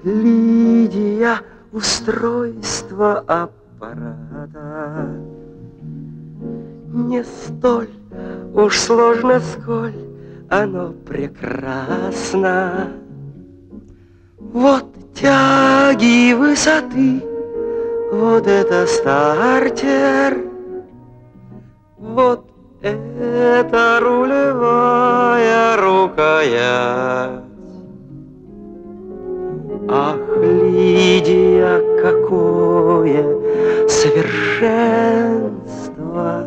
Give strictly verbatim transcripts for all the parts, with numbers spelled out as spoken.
Лидия, устройство аппарата не столь уж сложно, сколь оно прекрасно. Вот тяги высоты, вот это стартер, вот это рулевая рукоять. Ах, Лидия, какое совершенство!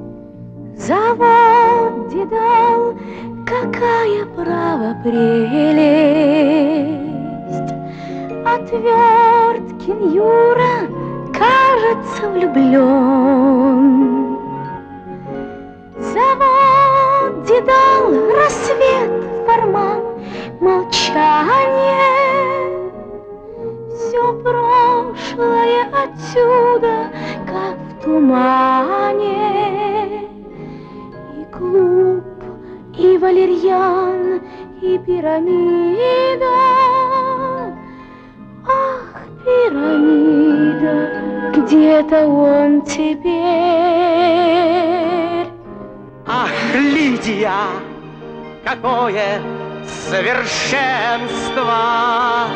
Завод Дедал, какая право прелесть! Отверткин Юра, кажется, влюблен. Завод Дедал, рассвет, форман, молчание. Все прошлое отсюда, как в тумане. И клуб, и валерьян, и пирамида. Ах, пирамида, где-то он теперь. Ах, Лидия, какое совершенство!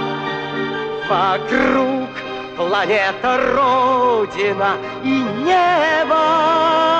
Вокруг планета Родина и небо.